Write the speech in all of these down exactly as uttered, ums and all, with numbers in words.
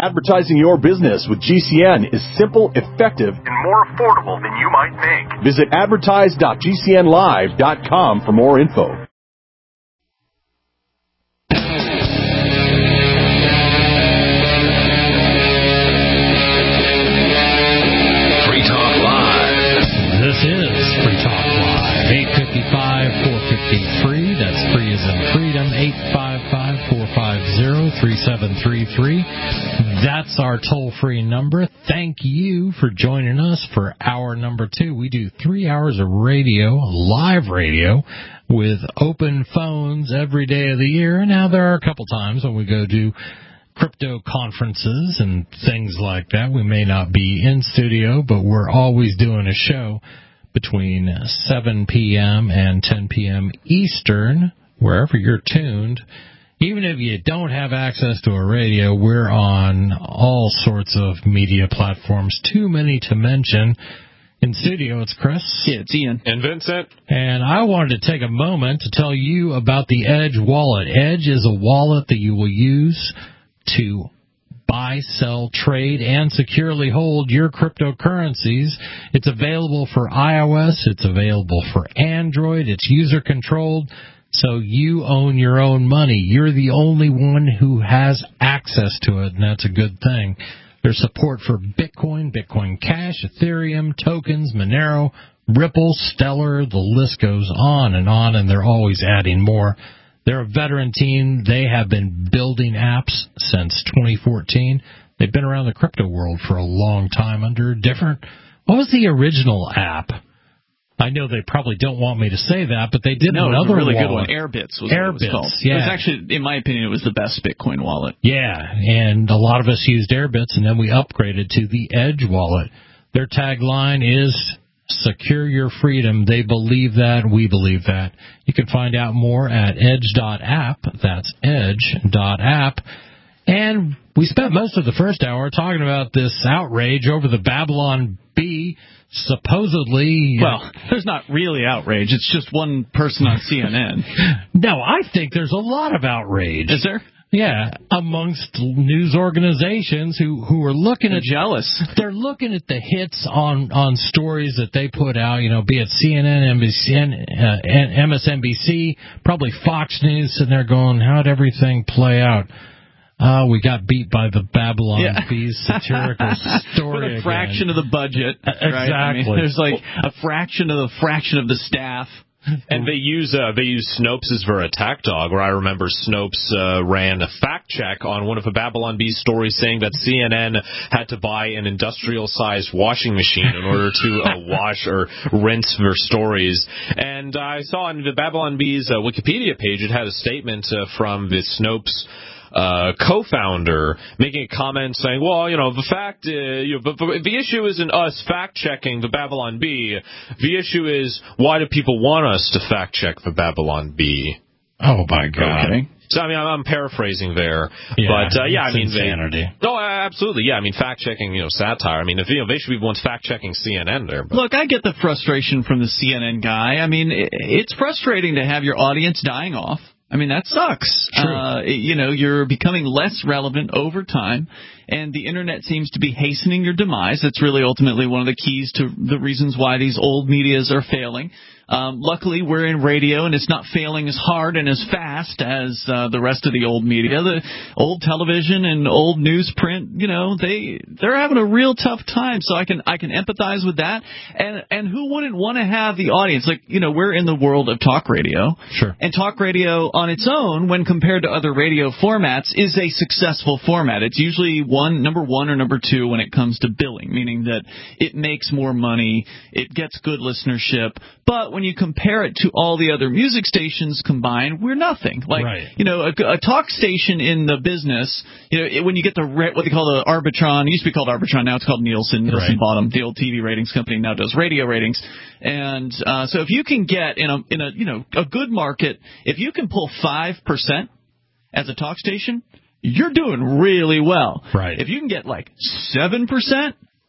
Advertising your business with G C N is simple, effective, and more affordable than you might think. Visit advertise dot g c n live dot com for more info. Free Talk Live. This is Free Talk Live. eight five five, four five zero, free. That's free as in freedom. eight five five, four five zero, three seven three three. That's our toll-free number. Thank you for joining us for hour number two. We do three hours of radio, live radio, with open phones every day of the year. Now, there are a couple times when we go do crypto conferences and things like that. We may not be in studio, but we're always doing a show between seven p.m. and ten p.m. Eastern, wherever you're tuned. Even if you don't have access to a radio, we're on all sorts of media platforms, too many to mention. In studio, it's Chris. Yeah, it's Ian. And Vincent. And I wanted to take a moment to tell you about the Edge wallet. Edge is a wallet that you will use to buy, sell, trade, and securely hold your cryptocurrencies. It's available for iOS. It's available for Android. It's user-controlled. So you own your own money. You're the only one who has access to it, and that's a good thing. There's support for Bitcoin, Bitcoin Cash, Ethereum, tokens, Monero, Ripple, Stellar. The list goes on and on, and they're always adding more. They're a veteran team. They have been building apps since twenty fourteen. They've been around the crypto world for a long time under different... What was the original app? I know they probably don't want me to say that, but they did no, another it was a really wallet. good one. Airbits was Airbits, what it was called. yeah. It was actually, in my opinion, it was the best Bitcoin wallet. Yeah, and a lot of us used Airbits, and then we upgraded to the Edge wallet. Their tagline is secure your freedom. They believe that. We believe that. You can find out more at edge dot app. That's edge dot app. And we spent most of the first hour talking about this outrage over the Babylon Bee. Supposedly... Well, there's not really outrage. It's just one person on C N N. No, I think there's a lot of outrage. Is there? Yeah, amongst news organizations who, who are looking They're at... jealous. They're looking at the hits on, on stories that they put out, you know, be it C N N, N B C, uh, M S N B C, probably Fox News, sitting there going, how'd everything play out? Oh, we got beat by the Babylon yeah. Bees satirical story. With a fraction again. of the budget. Exactly. Right? I mean, there's like a fraction of the fraction of the staff. And they use uh, they use Snopes as their attack dog, where I remember Snopes uh, ran a fact check on one of the Babylon Bees stories saying that C N N had to buy an industrial-sized washing machine in order to uh, wash or rinse their stories. And I saw on the Babylon Bees uh, Wikipedia page, it had a statement uh, from the Snopes Uh, co-founder making a comment saying, well, you know, the fact, uh, you know, the, the, the issue isn't us fact-checking the Babylon Bee. The issue is, why do people want us to fact-check the Babylon Bee? Oh, my God. Okay. So, I mean, I'm, I'm paraphrasing there. Yeah, but, uh, yeah, I mean, insanity. They, no, absolutely. Yeah, I mean, fact-checking, you know, satire. I mean, if, you know, they should be the ones fact-checking C N N there. But. Look, I get the frustration from the C N N guy. I mean, it, it's frustrating to have your audience dying off. I mean, that sucks. True. Uh, you know, you're becoming less relevant over time, and the Internet seems to be hastening your demise. That's really ultimately one of the keys to the reasons why these old medias are failing. Um, luckily, we're in radio, and it's not failing as hard and as fast as uh, the rest of the old media. The old television and old newsprint, you know, they they're having a real tough time. So I can I can empathize with that. And and who wouldn't want to have the audience? Like, you know, we're in the world of talk radio. Sure. And talk radio on its own, when compared to other radio formats, is a successful format. It's usually one number one or number two when it comes to billing, meaning that it makes more money, it gets good listenership. But when you compare it to all the other music stations combined, we're nothing. Like, right. you know, a, a talk station in the business, you know, it, when you get the re- what they call the Arbitron, it used to be called Arbitron, now it's called Nielsen. Nielsen right. bought them. The old T V ratings company now does radio ratings. And uh, so if you can get in a in a you know a good market, if you can pull five percent as a talk station, you're doing really well. Right. If you can get like seven percent,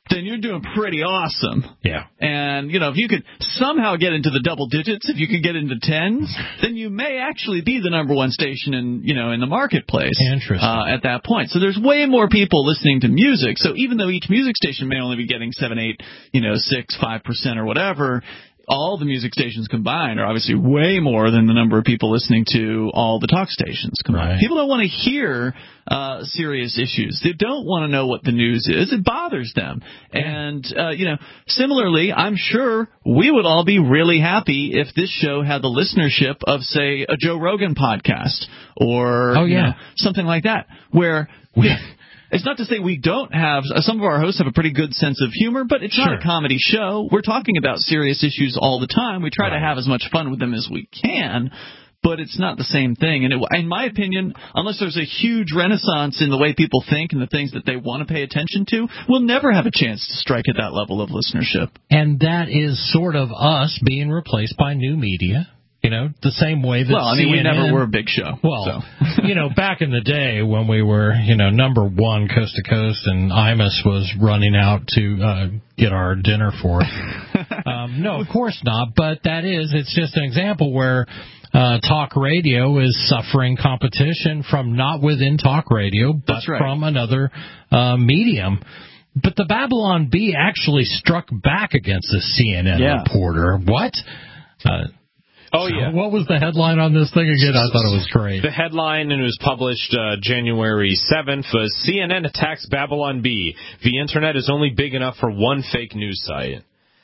then you're doing pretty awesome. Yeah. And, you know, if you could somehow get into the double digits, if you could get into tens, then you may actually be the number one station in, you know, in the marketplace. Interesting. Uh, at that point. So there's way more people listening to music. So even though each music station may only be getting seven, eight, you know, six, five percent or whatever, all the music stations combined are obviously way more than the number of people listening to all the talk stations combined. Right. People don't want to hear uh, serious issues. They don't want to know what the news is. It bothers them. Yeah. And, uh, you know, similarly, I'm sure we would all be really happy if this show had the listenership of, say, a Joe Rogan podcast or oh, yeah. you know, something like that, where we... It's not to say we don't have – some of our hosts have a pretty good sense of humor, but it's sure. not a comedy show. We're talking about serious issues all the time. We try right. to have as much fun with them as we can, but it's not the same thing. And it, in my opinion, unless there's a huge renaissance in the way people think and the things that they want to pay attention to, we'll never have a chance to strike at that level of listenership. And that is sort of us being replaced by new media. You know, the same way that Well, I mean, C N N, we never were a big show. Well, so. you know, back in the day when we were, you know, number one coast to coast and Imus was running out to uh, get our dinner for us. um, no, of course not. But that is, it's just an example where uh, talk radio is suffering competition from not within talk radio, but That's right. from another uh, medium. But the Babylon Bee actually struck back against the C N N yeah. reporter. What? Uh, Oh, yeah. What was the headline on this thing again? I thought it was great. The headline, and it was published uh, January seventh, was C N N attacks Babylon Bee. The Internet is only big enough for one fake news site.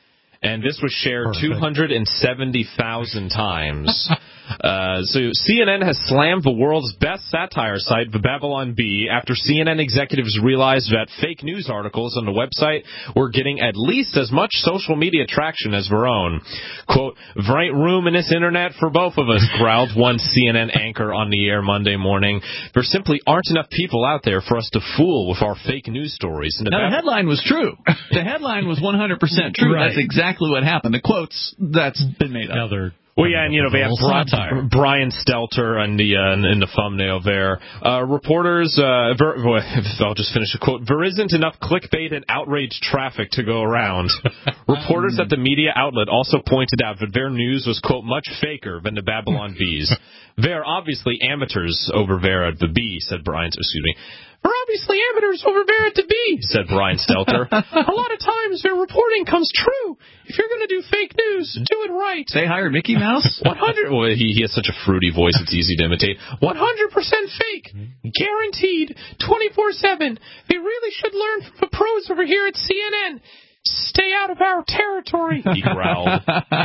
And this was shared Perfect. two hundred seventy thousand times. Uh, so C N N has slammed the world's best satire site, the Babylon Bee, after C N N executives realized that fake news articles on the website were getting at least as much social media traction as their own. Quote, "There ain't room in this internet for both of us," growled one C N N anchor on the air Monday morning. "There simply aren't enough people out there for us to fool with our fake news stories." And the now, Bab- the headline was true. The headline was one hundred percent true. Right. That's exactly what happened. The quotes, that's been made up. Another Well, yeah, and, you know, they have Bri- Brian Stelter in the, uh, in the thumbnail there. Uh, reporters, uh, ver- I'll just finish a quote, "There isn't enough clickbait and outrage traffic to go around." Reporters at the media outlet also pointed out that their news was, quote, "much faker than the Babylon Bees." "They're obviously amateurs over there at the Bee," said Brian, excuse me. "We're obviously amateurs over there at the Bee," said Brian Stelter. "A lot of times their reporting comes true. If you're going to do fake news, do it right." They hired Mickey Mouse? one hundred Well, he, he has such a fruity voice, it's easy to imitate. one hundred percent fake. Guaranteed. twenty-four seven. They really should learn from the pros over here at C N N. "Stay out of our territory," he growled.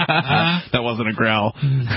That wasn't a growl.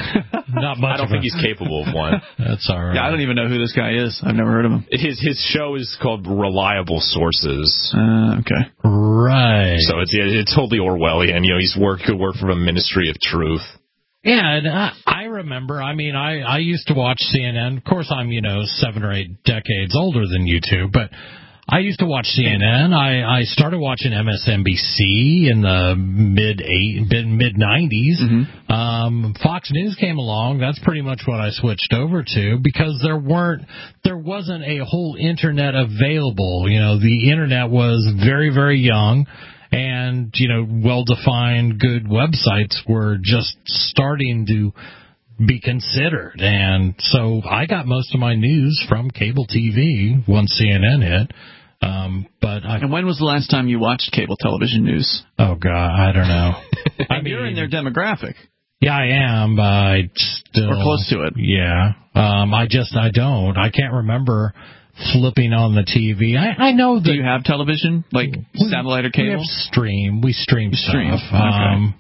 Not much. I don't think a... he's capable of one. That's all right. Yeah, I don't even know who this guy is. I've never heard of him. His his show is called Reliable Sources. Uh, okay. Right. So it's it's totally Orwellian. You know, he's work could work for the Ministry of Truth. Yeah, and I, I remember, I mean, I, I used to watch C N N. Of course, I'm, you know, seven or eight decades older than you two, but I used to watch C N N. I, I started watching M S N B C in the mid eight, mid nineties. Mm-hmm. Um, Fox News came along. That's pretty much what I switched over to because there weren't, there wasn't a whole internet available. You know, the internet was very, very young. And, you know, well-defined, good websites were just starting to be considered. And so I got most of my news from cable T V once C N N hit. Um, but I, and when was the last time you watched cable television news? Oh, God, I don't know. I mean, you're in their demographic. Yeah, I am, but I still... Or close to it. Yeah. Um, I just, I don't. I can't remember flipping on the T V. I, I know that... Do you have television? Like we, satellite or cable? We have stream. We stream stuff. Stream. Okay. Um,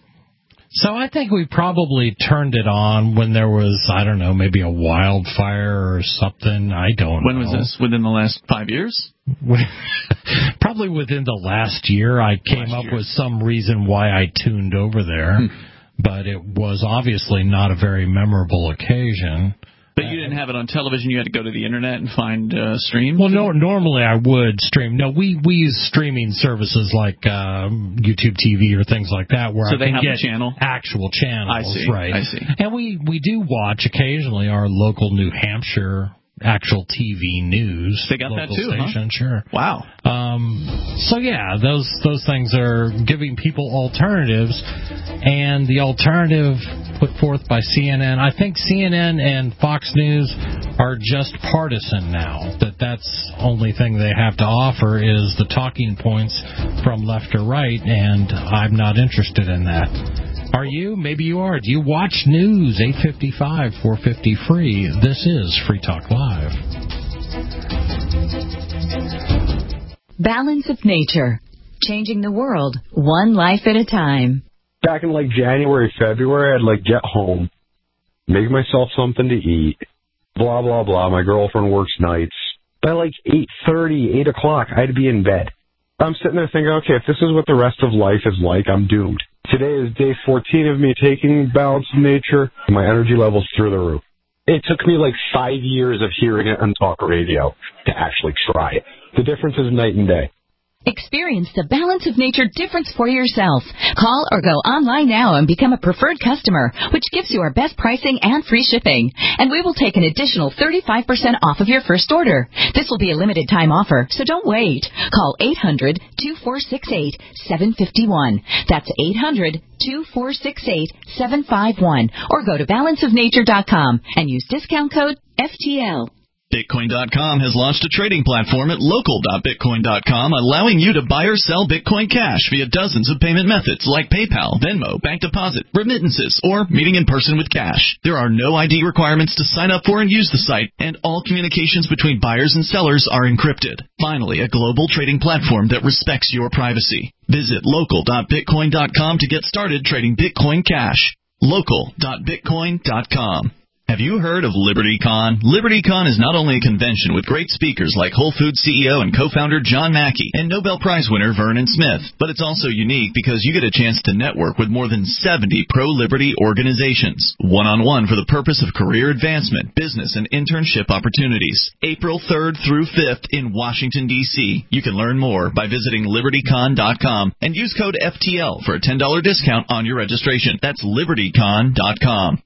so I think we probably turned it on when there was, I don't know, maybe a wildfire or something. I don't when know. When was this? Within the last five years? Probably within the last year. I came last up year. with some reason why I tuned over there. Hmm. But it was obviously not a very memorable occasion. But you didn't have it on television. You had to go to the internet and find uh, streams? Well, no. Normally I would stream. No, we, we use streaming services like uh, YouTube T V or things like that where so I they can have get a channel? actual channels. I see. Right. I see. And we, we do watch occasionally our local New Hampshire actual T V news. They got that too, station, huh? Sure. Wow. Um, so yeah, those those things are giving people alternatives, and the alternative put forth by C N N. I think C N N and Fox News are just partisan now. That that's the only thing they have to offer is the talking points from left or right, and I'm not interested in that. Are you? Maybe you are. Do you watch news? eight fifty-five, four fifty free. This is Free Talk Live. Balance of Nature. Changing the world, one life at a time. Back in like January, February, I'd like get home, make myself something to eat, blah, blah, blah. My girlfriend works nights. By like eight thirty, eight o'clock, I'd be in bed. I'm sitting there thinking, okay, if this is what the rest of life is like, I'm doomed. Today is day fourteen of me taking Balance of Nature. My energy level's through the roof. It took me like five years of hearing it on talk radio to actually try it. The difference is night and day. Experience the Balance of Nature difference for yourself. Call or go online now and become a preferred customer, which gives you our best pricing and free shipping. And we will take an additional thirty-five percent off of your first order. This will be a limited time offer, so don't wait. Call eight hundred, two four six eight, seven five one. That's eight hundred, two four six eight, seven five one. Or go to balance of nature dot com and use discount code F T L. Bitcoin dot com has launched a trading platform at local dot bitcoin dot com, allowing you to buy or sell Bitcoin Cash via dozens of payment methods like PayPal, Venmo, bank deposit, remittances, or meeting in person with cash. There are no I D requirements to sign up for and use the site, and all communications between buyers and sellers are encrypted. Finally, a global trading platform that respects your privacy. Visit local dot bitcoin dot com to get started trading Bitcoin Cash. local dot bitcoin dot com. Have you heard of LibertyCon? LibertyCon is not only a convention with great speakers like Whole Foods C E O and co-founder John Mackey and Nobel Prize winner Vernon Smith, but it's also unique because you get a chance to network with more than seventy pro-liberty organizations, one-on-one for the purpose of career advancement, business, and internship opportunities. April third through fifth in Washington, D C You can learn more by visiting liberty con dot com and use code F T L for a ten dollars discount on your registration. That's liberty con dot com.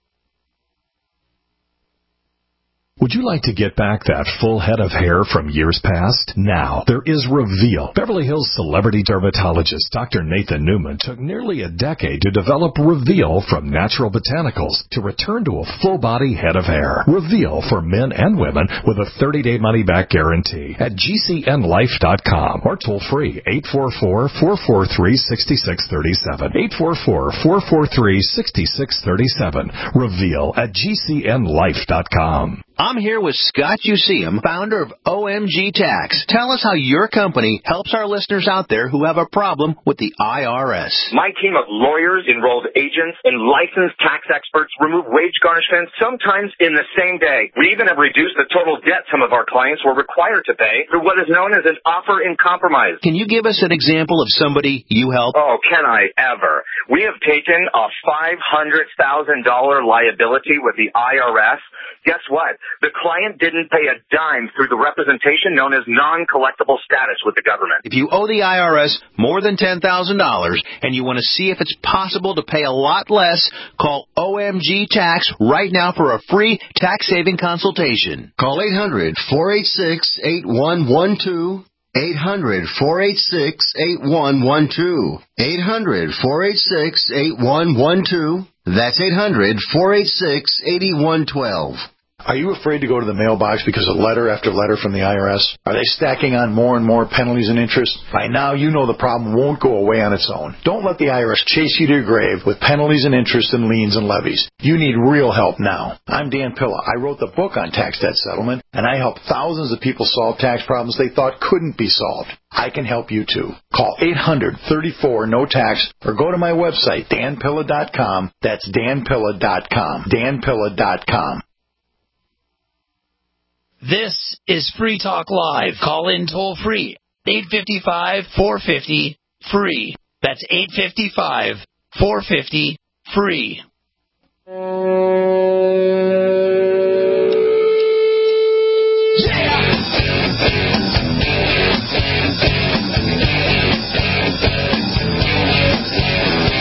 Would you like to get back that full head of hair from years past? Now, there is Reveal. Beverly Hills celebrity dermatologist Doctor Nathan Newman took nearly a decade to develop Reveal from natural botanicals to return to a full-body head of hair. Reveal for men and women with a thirty-day money-back guarantee at G C N life dot com or toll-free eight four four, four four three, six six three seven. eight four four, four four three, six six three seven. Reveal at G C N life dot com. I'm here with Scott Useum, founder of O M G Tax. Tell us how your company helps our listeners out there who have a problem with the I R S. My team of lawyers, enrolled agents, and licensed tax experts remove wage garnishments sometimes in the same day. We even have reduced the total debt some of our clients were required to pay through what is known as an offer in compromise. Can you give us an example of somebody you help? Oh, can I ever? We have taken a five hundred thousand dollars liability with the I R S. Guess what? The client didn't pay a dime through the representation known as non-collectible status with the government. If you owe the I R S more than ten thousand dollars and you want to see if it's possible to pay a lot less, call O M G Tax right now for a free tax-saving consultation. Call eight hundred, four eight six, eight one one two. eight hundred, four eight six, eight one one two. eight hundred, four eight six, eight one one two. That's eight hundred, four eight six, eight one one two. Are you afraid to go to the mailbox because of letter after letter from the I R S? Are they stacking on more and more penalties and interest? By now, you know the problem won't go away on its own. Don't let the I R S chase you to your grave with penalties and interest and liens and levies. You need real help now. I'm Dan Pilla. I wrote the book on tax debt settlement, and I help thousands of people solve tax problems they thought couldn't be solved. I can help you too. Call eight hundred, thirty-four, no tax or go to my website, dan pilla dot com. That's dan pilla dot com. dan pilla dot com. This is Free Talk Live. Call in toll free. eight five five, four five zero, free. That's eight five five, four five zero, free.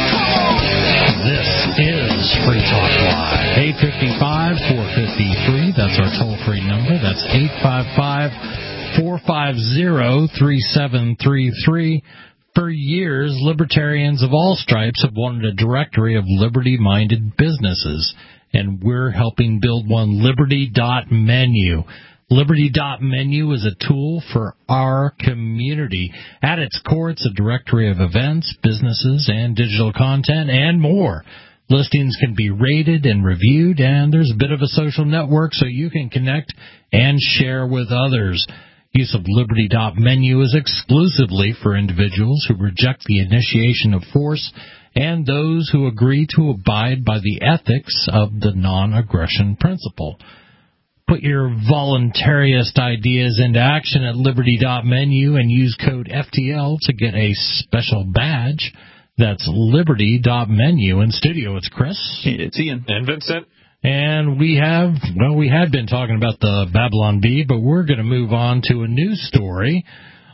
This is Free Talk Live. eight five five, four five zero, free. three. That's our toll-free number. That's eight five five, four five zero, three seven three three. For years, libertarians of all stripes have wanted a directory of liberty-minded businesses, and we're helping build one, liberty dot menu. liberty dot menu is a tool for our community. At its core, it's a directory of events, businesses, and digital content, and more. Listings can be rated and reviewed, and there's a bit of a social network so you can connect and share with others. Use of liberty dot menu is exclusively for individuals who reject the initiation of force and those who agree to abide by the ethics of the non-aggression principle. Put your voluntarist ideas into action at liberty dot menu and use code F T L to get a special badge. That's liberty dot menu. In studio, it's Chris. It's Ian. And Vincent. And we have, well, we had been talking about the Babylon Bee, but we're going to move on to a news story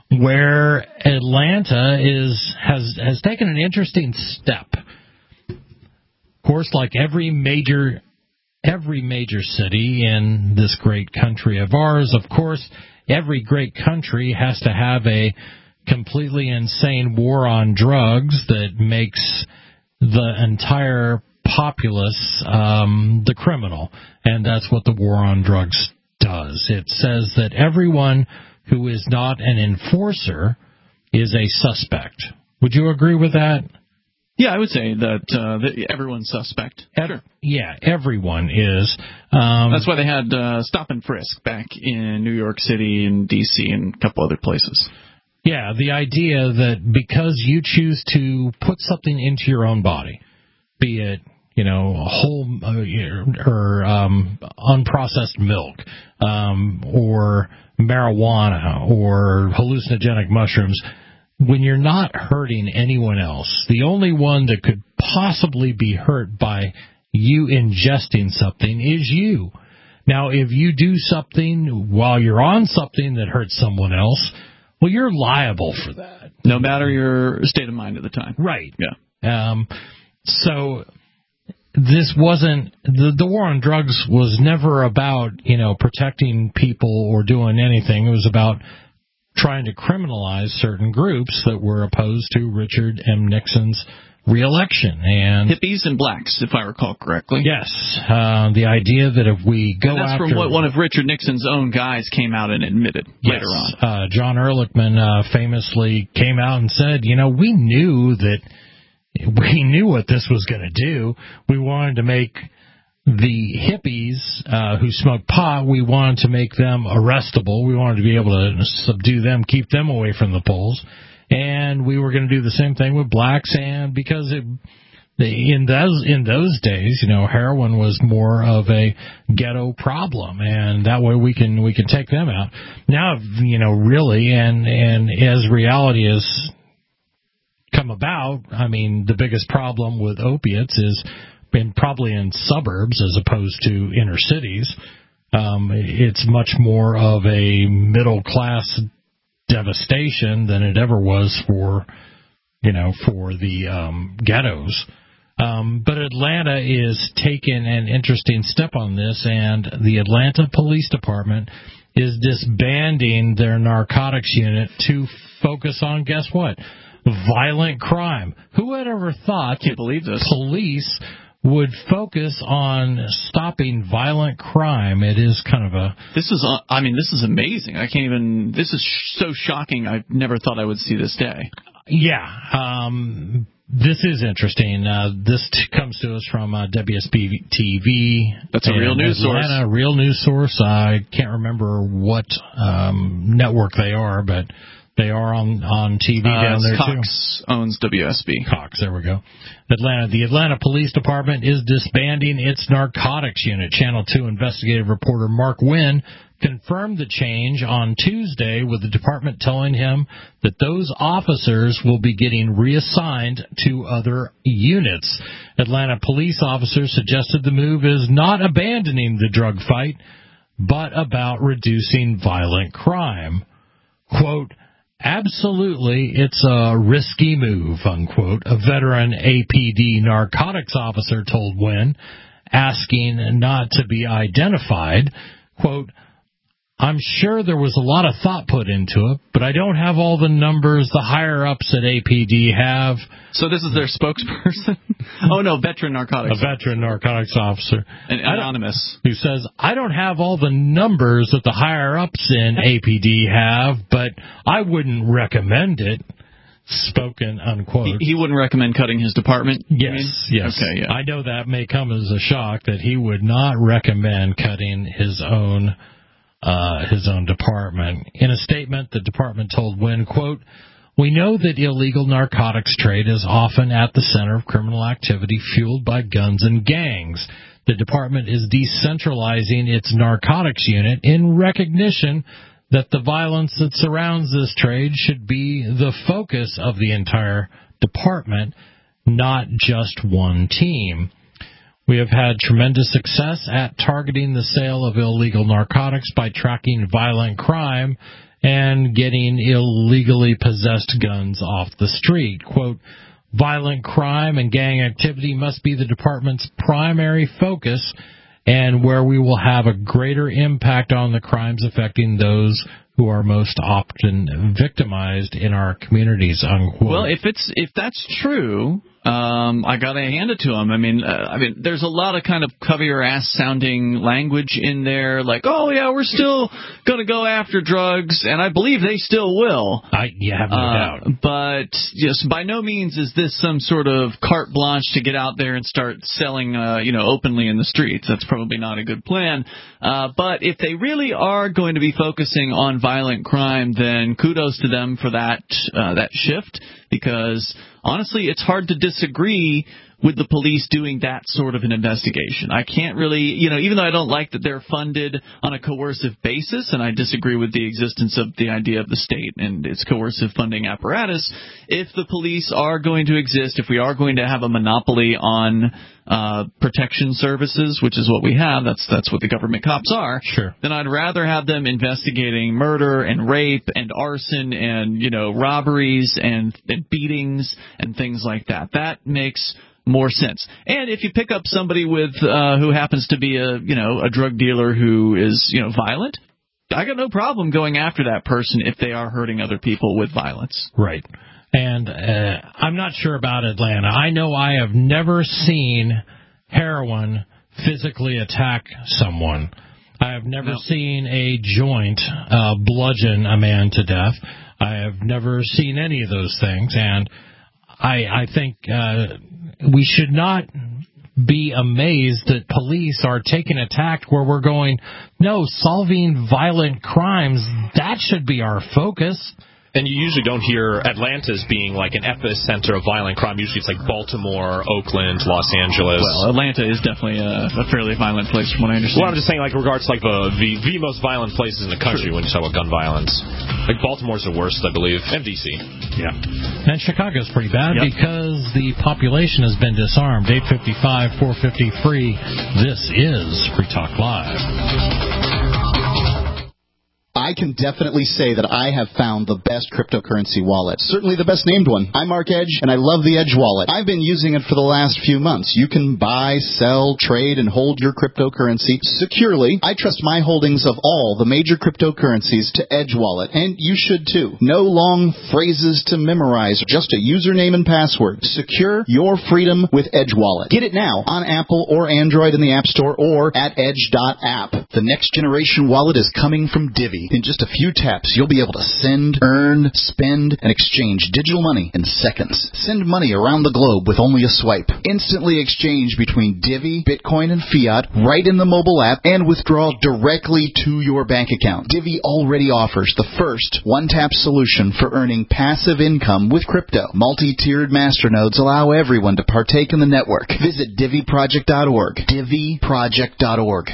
where Atlanta is has has taken an interesting step. Of course, like every major every major city in this great country of ours, of course, every great country has to have a completely insane war on drugs that makes the entire populace um, the criminal, and that's what the war on drugs does. It says that everyone who is not an enforcer is a suspect. Would you agree with that? Yeah, I would say that, uh, that everyone's suspect. Sure. Yeah, everyone is. Um, That's why they had uh, stop and frisk back in New York City and D C and a couple other places. Yeah, the idea that because you choose to put something into your own body, be it, you know, a whole uh, or um, unprocessed milk, um, or marijuana, or hallucinogenic mushrooms, when you're not hurting anyone else, the only one that could possibly be hurt by you ingesting something is you. Now, if you do something while you're on something that hurts someone else, well, you're liable for that. No matter your state of mind at the time. Right. Yeah. Um, so this wasn't, the, the war on drugs was never about, you know, protecting people or doing anything. It was about trying to criminalize certain groups that were opposed to Richard M. Nixon's reelection. And hippies and blacks, if I recall correctly. Yes. Uh, the idea that if we go and that's after... from what one of Richard Nixon's own guys came out and admitted yes, later on. Uh, John Ehrlichman uh, famously came out and said, you know, we knew that we knew what this was going to do. We wanted to make the hippies uh, who smoke pot, we wanted to make them arrestable. We wanted to be able to subdue them, keep them away from the polls. And we were going to do the same thing with blacks. And because it, in those in those days, you know, heroin was more of a ghetto problem, and that way we can we can take them out. Now, you know, really, and and as reality has come about, I mean, the biggest problem with opiates is been probably in suburbs as opposed to inner cities. Um, it's much more of a middle class devastation than it ever was for, you know, for the um, ghettos. Um, but Atlanta is taking an interesting step on this, and the Atlanta Police Department is disbanding their narcotics unit to focus on, guess what? Violent crime. Who had ever thought Can't believe this. police would focus on stopping violent crime? It is kind of a... This is, uh, I mean, this is amazing. I can't even, this is sh- so shocking. I never thought I would see this day. Yeah, um, this is interesting. Uh, this t- comes to us from uh, W S B T V. That's a real news Atlanta, source. real news source. I can't remember what um, network they are, but they are on, on T V uh, down there, Cox too. owns W S B. Cox, there we go. Atlanta. The Atlanta Police Department is disbanding its narcotics unit. Channel two investigative reporter Mark Wynn confirmed the change on Tuesday, with the department telling him that those officers will be getting reassigned to other units. Atlanta police officers suggested the move is not abandoning the drug fight, but about reducing violent crime. Quote, absolutely, it's a risky move, unquote, a veteran A P D narcotics officer told Wynn. asking not to be identified. Quote, I'm sure there was a lot of thought put into it, but I don't have all the numbers the higher-ups at A P D have. So this is their spokesperson? Oh, no, veteran narcotics. A veteran narcotics officer. An anonymous. Who says, I don't have all the numbers that the higher-ups in A P D have, but I wouldn't recommend it. Spoken, unquote. He, he wouldn't recommend cutting his department? Yes, yes. Okay, yeah. I know that may come as a shock that he would not recommend cutting his own Uh, his own department. In a statement, the department told Wynn, quote, we know that illegal narcotics trade is often at the center of criminal activity fueled by guns and gangs. The department is decentralizing its narcotics unit in recognition that the violence that surrounds this trade should be the focus of the entire department, not just one team. We have had tremendous success at targeting the sale of illegal narcotics by tracking violent crime and getting illegally possessed guns off the street. Quote, violent crime and gang activity must be the department's primary focus and where we will have a greater impact on the crimes affecting those who are most often victimized in our communities, unquote. Well, if it's if that's true, um, I gotta hand it to him. I mean, uh, I mean, there's a lot of kind of cover your ass sounding language in there, like, oh yeah, we're still gonna go after drugs, and I believe they still will. I yeah, have no uh, doubt. But yes, by no means is this some sort of carte blanche to get out there and start selling, uh, you know, openly in the streets. That's probably not a good plan. Uh, but if they really are going to be focusing on violent crime, then kudos to them for that uh, that shift, because honestly, it's hard to disagree with the police doing that sort of an investigation. I can't really, you know, even though I don't like that they're funded on a coercive basis, and I disagree with the existence of the idea of the state and its coercive funding apparatus, if the police are going to exist, if we are going to have a monopoly on uh, protection services, which is what we have, that's that's what the government cops are, sure. then I'd rather have them investigating murder and rape and arson and, you know, robberies and, and beatings and things like that. That makes more sense. And if you pick up somebody with uh, who happens to be a, you know, a drug dealer who is, you know, violent, I got no problem going after that person if they are hurting other people with violence. Right. And uh, I'm not sure about Atlanta. I know I have never seen heroin physically attack someone. I have never no. seen a joint uh, bludgeon a man to death. I have never seen any of those things. And I, I think uh, we should not be amazed that police are taking a tact where we're going, no, solving violent crimes, that should be our focus. And you usually don't hear Atlanta as being like an epicenter of violent crime. Usually it's like Baltimore, Oakland, Los Angeles. Well, Atlanta is definitely a, a fairly violent place from what I understand. Well, I'm just saying, like, regards to like the, the, the most violent places in the country. True. When you talk about gun violence. Like, Baltimore's the worst, I believe, and D C. Yeah. And Chicago's pretty bad yep. because the population has been disarmed. eight fifty-five, four fifty free. This is Free Talk Live. I can definitely say that I have found the best cryptocurrency wallet. Certainly the best named one. I'm Mark Edge, and I love the Edge wallet. I've been using it for the last few months. You can buy, sell, trade, and hold your cryptocurrency securely. I trust my holdings of all the major cryptocurrencies to Edge wallet, and you should too. No long phrases to memorize, just a username and password. Secure your freedom with Edge wallet. Get it now on Apple or Android in the App Store or at edge dot app. The next generation wallet is coming from Divvy. In just a few taps, you'll be able to send, earn, spend, and exchange digital money in seconds. Send money around the globe with only a swipe. Instantly exchange between Divvy, Bitcoin, and fiat right in the mobile app and withdraw directly to your bank account. Divvy already offers the first one-tap solution for earning passive income with crypto. Multi-tiered masternodes allow everyone to partake in the network. Visit Divvy Project dot org. Divvy Project dot org.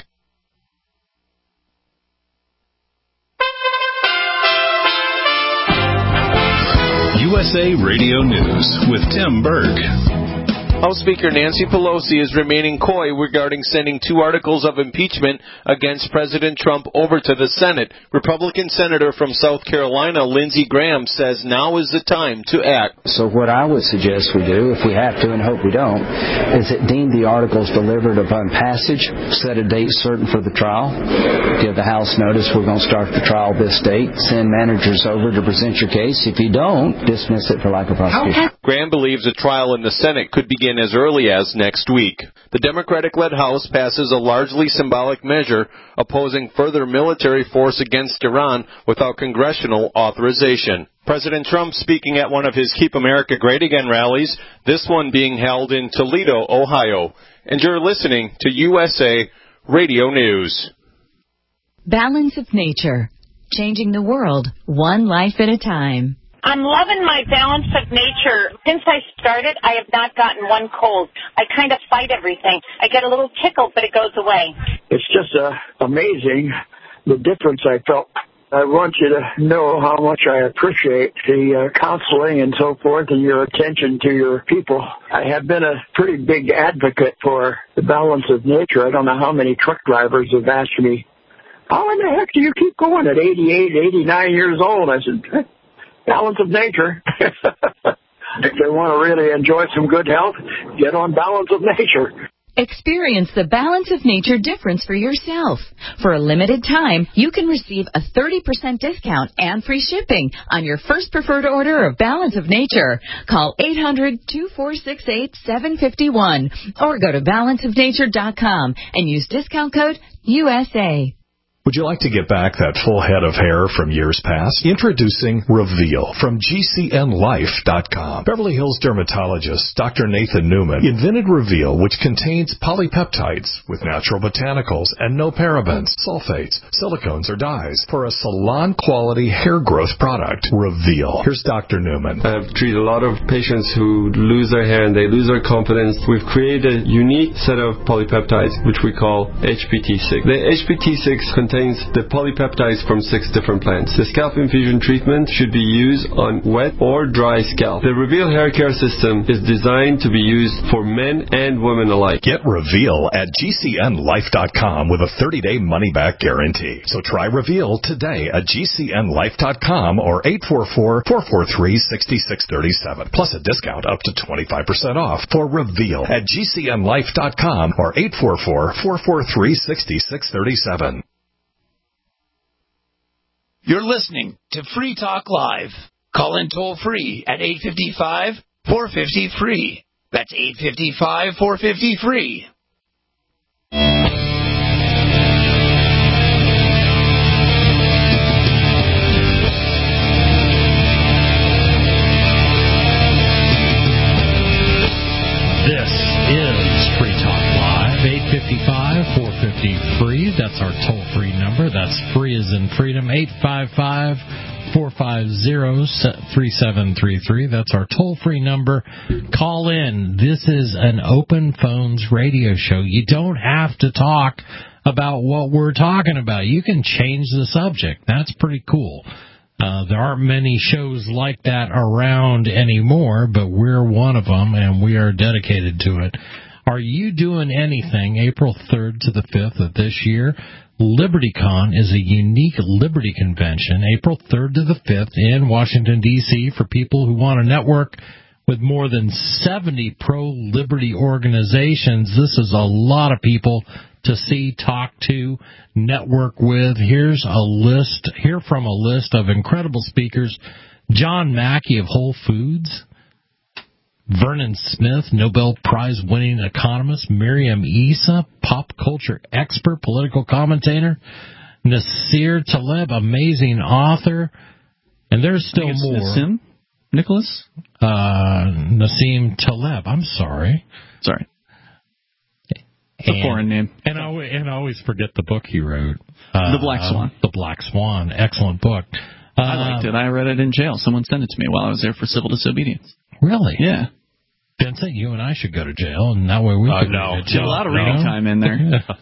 U S A Radio News with Tim Berg. House Speaker Nancy Pelosi is remaining coy regarding sending two articles of impeachment against President Trump over to the Senate. Republican Senator from South Carolina, Lindsey Graham, says now is the time to act. So what I would suggest we do, if we have to and hope we don't, is that deem the articles delivered upon passage, set a date certain for the trial, give the House notice we're going to start the trial this date, send managers over to present your case. If you don't, dismiss it for lack of prosecution. Graham believes a trial in the Senate could begin as early as next week. The Democratic-led House passes a largely symbolic measure opposing further military force against Iran without congressional authorization. President Trump speaking at one of his Keep America Great Again rallies, this one being held in Toledo, Ohio. And you're listening to U S A Radio News. Balance of Nature. Changing the world, one life at a time. I'm loving my Balance of Nature. Since I started, I have not gotten one cold. I kind of fight everything. I get a little tickle, but it goes away. It's just uh, amazing the difference I felt. I want you to know how much I appreciate the uh, counseling and so forth and your attention to your people. I have been a pretty big advocate for the Balance of Nature. I don't know how many truck drivers have asked me, how in the heck do you keep going at eighty-eight, eighty-nine years old? I said, Balance of Nature. If they want to really enjoy some good health, get on Balance of Nature. Experience the Balance of Nature difference for yourself. For a limited time, you can receive a thirty percent discount and free shipping on your first preferred order of Balance of Nature. Call eight hundred, two four six eight, seven five one or go to balance of nature dot com and use discount code U S A. Would you like to get back that full head of hair from years past? Introducing Reveal from G C N life dot com. Beverly Hills dermatologist Doctor Nathan Newman invented Reveal, which contains polypeptides with natural botanicals and no parabens, sulfates, silicones, or dyes for a salon-quality hair growth product. Reveal. Here's Doctor Newman. I've treated a lot of patients who lose their hair and they lose their confidence. We've created a unique set of polypeptides, which we call H P T six. The H P T six contains contains the polypeptides from six different plants. The scalp infusion treatment should be used on wet or dry scalp. The Reveal hair care system is designed to be used for men and women alike. Get Reveal at G C N life dot com with a thirty-day money-back guarantee. So try Reveal today at G C N life dot com or eight four four, four four three, six six three seven. Plus a discount up to twenty-five percent off for Reveal at G C N life dot com or eight four four, four four three, six six three seven. You're listening to Free Talk Live. Call in toll free at eight five five, four five zero, free. That's eight five five, four five zero, free. This is Free Talk Live, eight five five, four five zero, free. That's our toll-free number. That's free as in freedom, eight five five, four five zero, three seven three three. That's our toll-free number. Call in. This is an open phones radio show. You don't have to talk about what we're talking about. You can change the subject. That's pretty cool. Uh, there aren't many shows like that around anymore, but we're one of them, and we are dedicated to it. Are you doing anything April third to the fifth of this year? LibertyCon is a unique Liberty convention, April third to the fifth in Washington, D C, for people who want to network with more than seventy pro-liberty organizations. This is a lot of people to see, talk to, network with. Here's a list, here from a list of incredible speakers. John Mackey of Whole Foods, Vernon Smith, Nobel Prize-winning economist, Miriam Issa, pop culture expert, political commentator, Nasir Taleb, amazing author, and there's still more. Nassim? Nicholas? Uh, Nassim Taleb, I'm sorry. Sorry. It's a foreign name. And I, and I always forget the book he wrote. Uh, The Black Swan. The Black Swan, excellent book. Uh, I liked it. I read it in jail. Someone sent it to me while I was there for civil disobedience. Really? Yeah. Vincent, you and I should go to jail, and that way we uh, can no. get a lot of reading no? time in there. Yeah.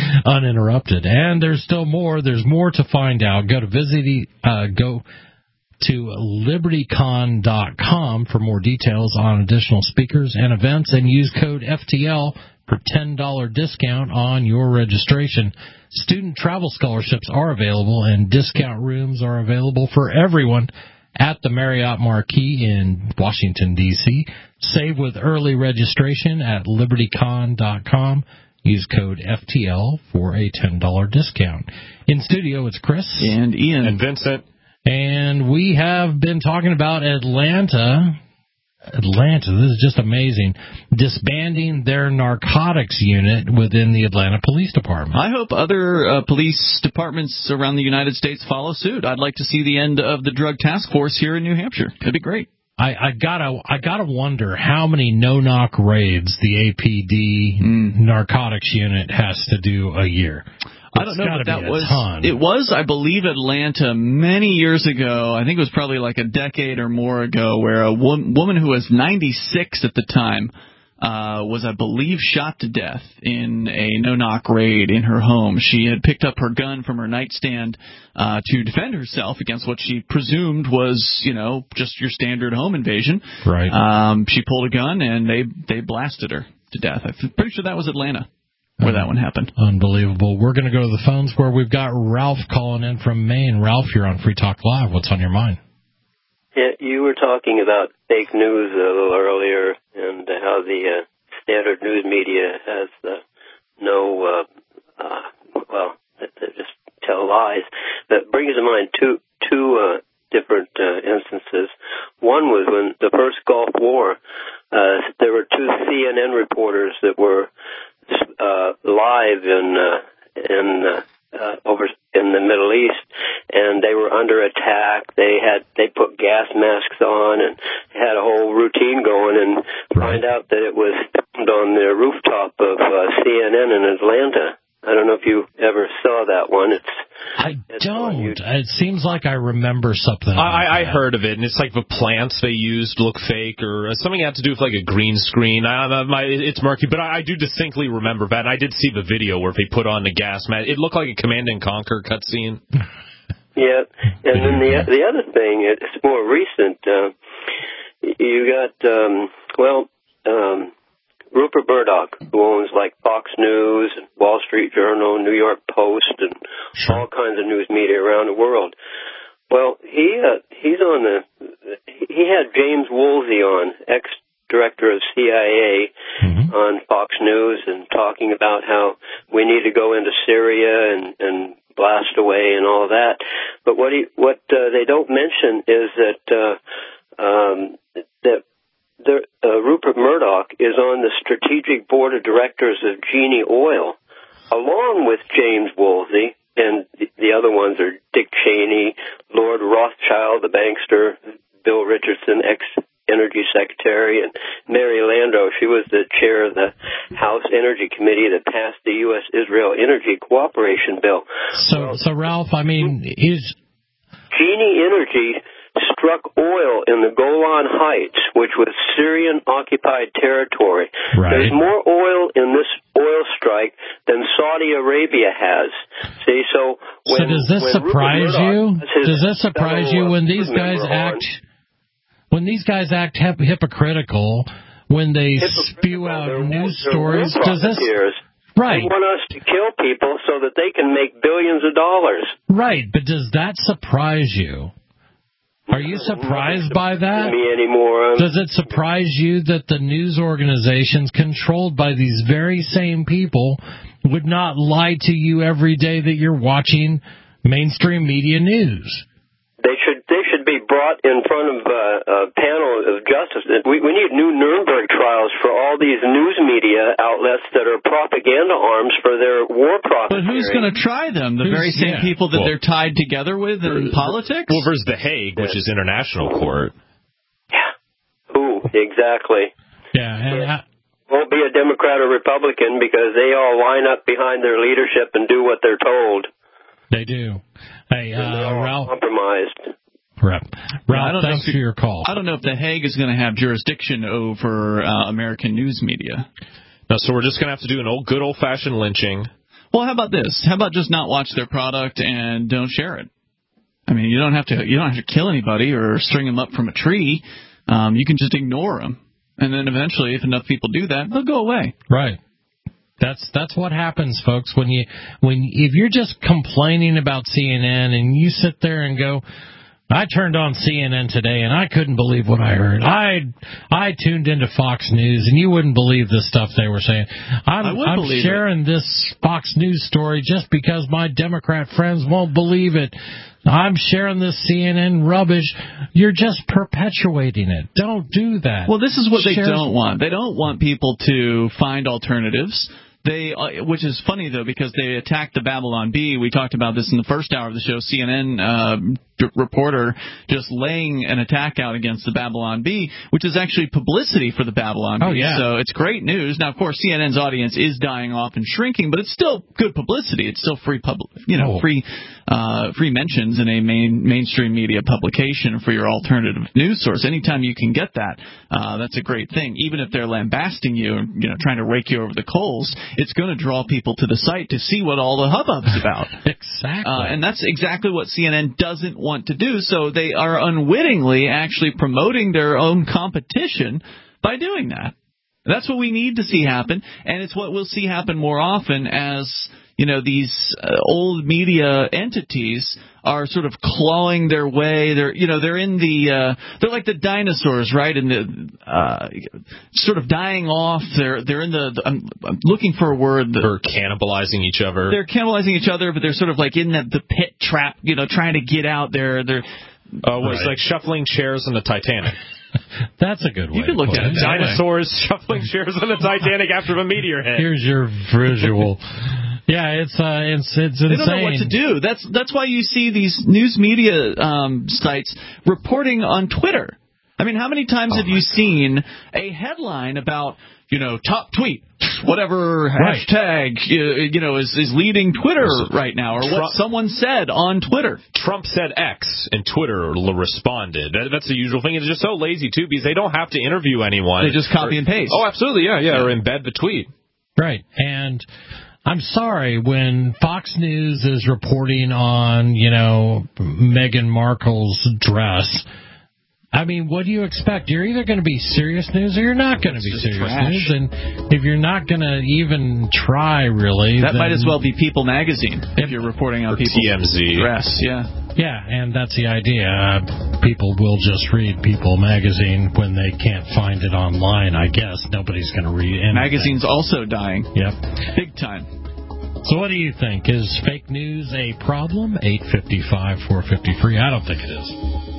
Uninterrupted. And there's still more. There's more to find out. Go to visit, uh, go to liberty con dot com for more details on additional speakers and events, and use code F T L for ten dollars discount on your registration. Student travel scholarships are available, and discount rooms are available for everyone at the Marriott Marquis in Washington, D C Save with early registration at liberty con dot com. Use code F T L for a ten dollars discount. In studio, it's Chris. And Ian. And Vincent. And we have been talking about Atlanta. Atlanta, this is just amazing. Disbanding their narcotics unit within the Atlanta Police Department. I hope other uh, police departments around the United States follow suit. I'd like to see the end of the drug task force here in New Hampshire. It'd be great. I, I gotta, I gotta wonder how many no-knock raids the A P D mm. narcotics unit has to do a year. I don't know, but that was, it was, I believe, Atlanta many years ago. I think it was probably like a decade or more ago, where a wo- woman who was ninety-six at the time uh, was, I believe, shot to death in a no-knock raid in her home. She had picked up her gun from her nightstand uh, to defend herself against what she presumed was, you know, just your standard home invasion. Right. Um, she pulled a gun, and they, they blasted her to death. I'm pretty sure that was Atlanta where that one happened. Unbelievable. We're going to go to the phones where we've got Ralph calling in from Maine. Ralph, you're on Free Talk Live. What's on your mind? Yeah, you were talking about fake news a little earlier and how the uh, standard news media has uh, no, uh, uh, well, they just tell lies. That brings to mind two two uh, different uh, instances. One was when the first Gulf War, uh, there were two C N N reporters that were Uh, live in uh, in uh, uh, over in the Middle East, and they were under attack. They had they put gas masks on and had a whole routine going, and find out that it was filmed on the rooftop of uh, C N N in Atlanta. I don't know if you ever saw that one. It's I it's don't. It seems like I remember something. I, I heard of it, and it's like the plants they used look fake, or something had to do with like a green screen. I, my, it's murky, but I, I do distinctly remember that. And I did see the video where they put on the gas mask. It looked like a Command and Conquer cutscene. Yeah, and then the the other thing, it's more recent. Uh, you got um, well. Um, Rupert Murdoch, who owns like Fox News, and Wall Street Journal, New York Post, and all kinds of news media around the world. Well, he uh, he's on the he had James Woolsey on, ex-director of C I A, mm-hmm. on Fox News, and talking about how we need to go into Syria and, and blast away and all that. But what he what uh, they don't mention is that uh, um, that. The, uh, Rupert Murdoch is on the strategic board of directors of Genie Oil, along with James Woolsey, and the, the other ones are Dick Cheney, Lord Rothschild, the bankster, Bill Richardson, ex-energy secretary, and Mary Landrieu. She was the chair of the House Energy Committee that passed the U S Israel Energy Cooperation Bill. So, so Ralph, I mean, is Genie Energy struck oil in the Golan Heights, which was Syrian-occupied territory. Right. There's more oil in this oil strike than Saudi Arabia has. See, so when, so does this when surprise you? Does this surprise you when these guys on, act when these guys act hip- hypocritical when they spew out they're, news they're stories? Does this right? They want us to kill people so that they can make billions of dollars. Right, but does that surprise you? Are you surprised by that? Me anymore. Does it surprise you that the news organizations controlled by these very same people would not lie to you every day that you're watching mainstream media news? They should they should be brought in front of a, a panel of justice. We, we need new Nuremberg trials for all these news media outlets that are propaganda arms for their war profiteering. But who's going to try them? The who's, very same yeah. people that well, they're tied together with in politics? Well, there's The Hague, which is international court. Yeah. Who? Exactly. Yeah. And I, won't be a Democrat or Republican because they all line up behind their leadership and do what they're told. They do. Hey, uh, Ralph. Compromised. Ralph, Ralph thanks for your call. I don't know if The Hague is going to have jurisdiction over uh, American news media. No, so we're just going to have to do an old, good old-fashioned lynching. Well, how about this? How about just not watch their product and don't share it? I mean, you don't have to you don't have to kill anybody or string them up from a tree. Um, you can just ignore them, and then eventually, if enough people do that, they'll go away. Right. That's that's what happens, folks. When you when if you're just complaining about C N N and you sit there and go, I turned on C N N today and I couldn't believe what I heard. I I tuned into Fox News and you wouldn't believe the stuff they were saying. I'm, I would I'm believe sharing it. this Fox News story just because my Democrat friends won't believe it. I'm sharing this C N N rubbish. You're just perpetuating it. Don't do that. Well, this is what Share- they don't want. They don't want people to find alternatives. They, uh, which is funny though, because they attacked the Babylon Bee. We talked about this in the first hour of the show. C N N uh, d- reporter just laying an attack out against the Babylon Bee, which is actually publicity for the Babylon Bee. Oh, yeah. So it's great news. Now, of course, C N N's audience is dying off and shrinking, but it's still good publicity. It's still free pub, you know, Oh. free, uh, free mentions in a main mainstream media publication for your alternative news source. Anytime you can get that, uh, that's a great thing. Even if they're lambasting you and you know trying to rake you over the coals, it's going to draw people to the site to see what all the hubbub's about. Exactly. Uh, and that's exactly what C N N doesn't want to do. So they are unwittingly actually promoting their own competition by doing that. That's what we need to see happen, and it's what we'll see happen more often as, you know, these uh, old media entities are sort of clawing their way. They're, you know, they're in the, uh, they're like the dinosaurs, right? In the, uh, sort of dying off. They're, they're in the, the I'm, I'm looking for a word. That, They're cannibalizing each other. They're cannibalizing each other, but they're sort of like in the, the pit trap, you know, trying to get out there. They're, Oh, well, it's Right. like shuffling chairs on the Titanic. That's a good way. You can look to put at it. Dinosaurs shuffling chairs on the Titanic after a meteor hit. Here's your visual. Yeah, it's uh, it's it's insane. They don't know what to do. That's that's why you see these news media um, sites reporting on Twitter. I mean, how many times Oh have you seen a headline about, you know, top tweet, whatever Right. hashtag, you, you know, is, is leading Twitter right now, or Trump- what someone said on Twitter. Trump said X, and Twitter l- responded. That, that's the usual thing. It's just so lazy, too, because they don't have to interview anyone. They just copy Or- and paste. Oh, absolutely, yeah, yeah, or embed the tweet. Right. And I'm sorry, when Fox News is reporting on, you know, Meghan Markle's dress, I mean, what do you expect? You're either going to be serious news or you're not going to be serious trash. news. And if you're not going to even try, really, That then, might as well be People Magazine if you're reporting on Or people's T M Z. dress. Yeah. Yeah, and that's the idea. Uh, people will just read People Magazine when they can't find it online, I guess. Nobody's going to read anything. Magazine's also dying. Yep. Big time. So what do you think? Is fake news a problem? eight five five, four five zero, free. I don't think it is.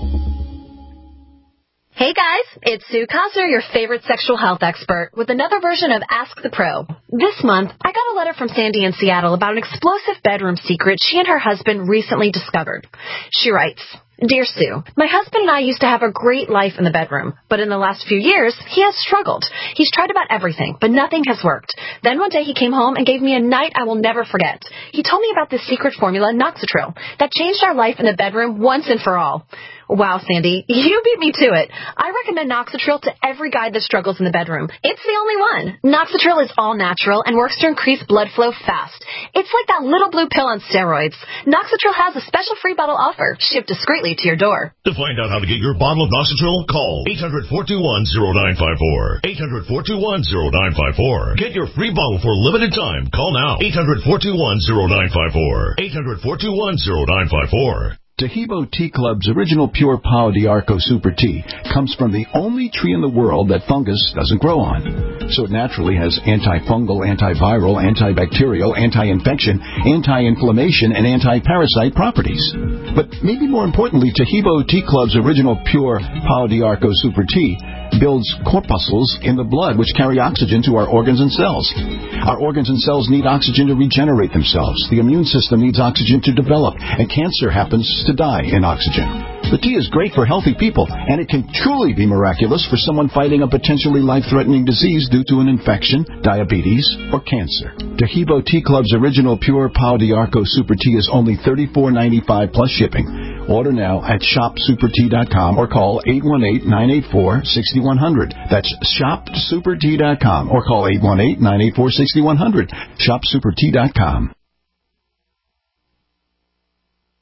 Hey guys, it's Sue Cosner, your favorite sexual health expert, with another version of Ask the Pro. This month, I got a letter from Sandy in Seattle about an explosive bedroom secret she and her husband recently discovered. She writes, Dear Sue, my husband and I used to have a great life in the bedroom, but in the last few years, he has struggled. He's tried about everything, but nothing has worked. Then one day he came home and gave me a night I will never forget. He told me about this secret formula, Noxitril, that changed our life in the bedroom once and for all. Wow, Sandy, you beat me to it. I recommend Noxitril to every guy that struggles in the bedroom. It's the only one. Noxitril is all natural and works to increase blood flow fast. It's like that little blue pill on steroids. Noxitril has a special free bottle offer, shipped discreetly to your door. To find out how to get your bottle of Noxitril, call eight hundred, four two one, zero nine five four. eight hundred, four two one, zero nine five four. Get your free bottle for a limited time. Call now. eight hundred, four two one, zero nine five four. eight hundred, four two one, zero nine five four. Tahibo Tea Club's original pure Pau d'Arco Super Tea comes from the only tree in the world that fungus doesn't grow on. So it naturally has antifungal, antiviral, antibacterial, anti-infection, anti-inflammation, and anti-parasite properties. But maybe more importantly, Tahibo Tea Club's original pure Pau d'Arco Super Tea builds corpuscles in the blood which carry oxygen to our organs and cells. Our organs and cells need oxygen to regenerate themselves. The immune system needs oxygen to develop, and cancer happens to die in oxygen. The tea is great for healthy people, and it can truly be miraculous for someone fighting a potentially life-threatening disease due to an infection, diabetes, or cancer. Tahibo Tea Club's original pure Pau d'Arco Super Tea is only thirty-four ninety-five plus shipping. Order now at shop super tea dot com or call eight one eight, nine eight four, six one zero zero. That's shop super tea dot com or call eight one eight, nine eight four, six one zero zero. shop super tea dot com.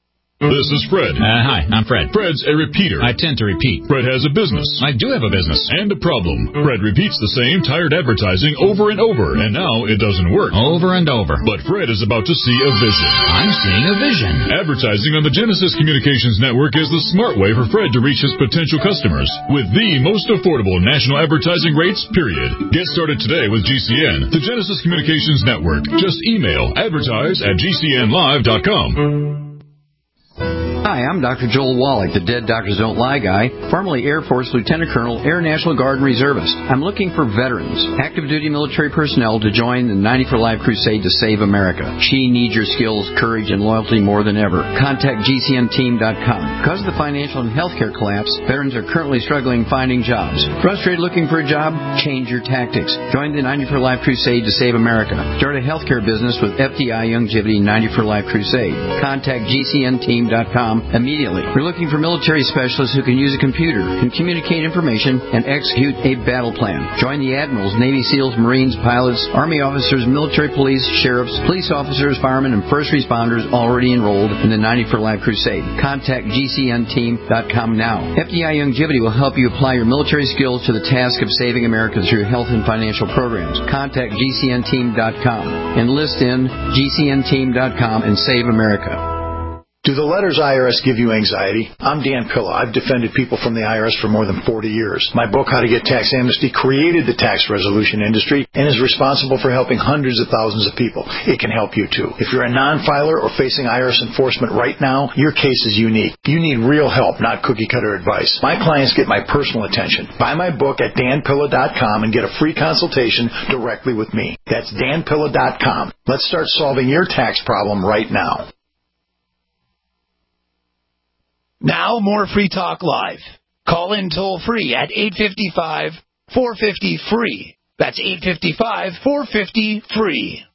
This is Fred. Uh, hi, I'm Fred. Fred's a repeater. I tend to repeat. Fred has a business. I do have a business. And a problem. Fred repeats the same tired advertising over and over, and now it doesn't work. Over and over. But Fred is about to see a vision. I'm seeing a vision. Advertising on the Genesis Communications Network is the smart way for Fred to reach his potential customers with the most affordable national advertising rates, period. Get started today with G C N, the Genesis Communications Network. Just email advertise at g c n live dot com. Hi, I'm Doctor Joel Wallach, the Dead Doctors Don't Lie guy, formerly Air Force Lieutenant Colonel, Air National Guard and Reservist. I'm looking for veterans, active duty military personnel to join the ninety for Life crusade to save America. She needs your skills, courage, and loyalty more than ever. Contact G C N team dot com. Because of the financial and healthcare collapse, veterans are currently struggling finding jobs. Frustrated looking for a job? Change your tactics. Join the ninety for Life crusade to save America. Start a healthcare business with F D I Youngevity ninety for Life crusade. Contact G C N team dot com immediately. We're looking for military specialists who can use a computer, can communicate information, and execute a battle plan. Join the admirals, Navy SEALs, Marines, pilots, Army officers, military police, sheriffs, police officers, firemen, and first responders already enrolled in the ninety for Life crusade. Contact G C N team dot com now. F D I Youngevity will help you apply your military skills to the task of saving America through health and financial programs. Contact G C N team dot com. Enlist in G C N team dot com and save America. Do the letters I R S give you anxiety? I'm Dan Pilla. I've defended people from the I R S for more than forty years. My book, How to Get Tax Amnesty, created the tax resolution industry and is responsible for helping hundreds of thousands of people. It can help you, too. If you're a non-filer or facing I R S enforcement right now, your case is unique. You need real help, not cookie-cutter advice. My clients get my personal attention. Buy my book at dan pilla dot com and get a free consultation directly with me. That's dan pilla dot com. Let's start solving your tax problem right now. Now more Free Talk Live. Call in toll free at eight five five, four five zero, free. That's eight five five, four five zero, free.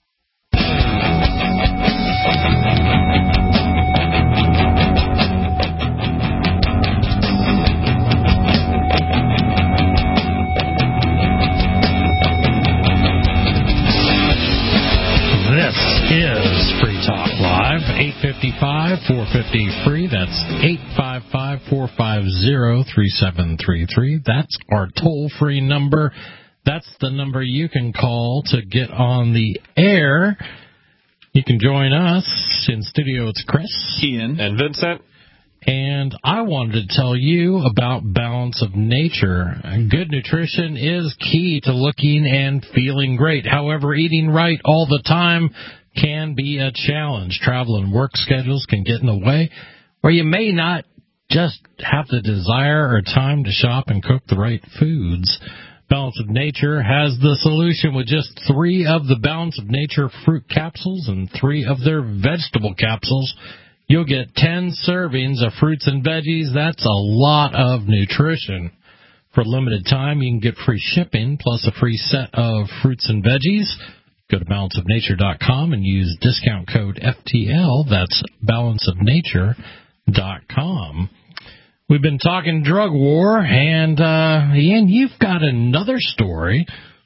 This is Free Talk Live, eight five five, four five zero, free. That's eight five five, four five zero, three seven three three. That's our toll-free number. That's the number you can call to get on the air. You can join us in studio. It's Chris, Ian, and Vincent. And I wanted to tell you about Balance of Nature. Good nutrition is key to looking and feeling great. However, eating right all the time can be a challenge. Travel and work schedules can get in the way, or you may not just have the desire or time to shop and cook the right foods. Balance of Nature has the solution with just three of the Balance of Nature fruit capsules and three of their vegetable capsules. You'll get ten servings of fruits and veggies. That's a lot of nutrition. For a limited time, you can get free shipping plus a free set of fruits and veggies. Go to balance of nature dot com and use discount code F T L. That's balance of nature dot com. We've been talking drug war, and, uh, Ian, you've got another story.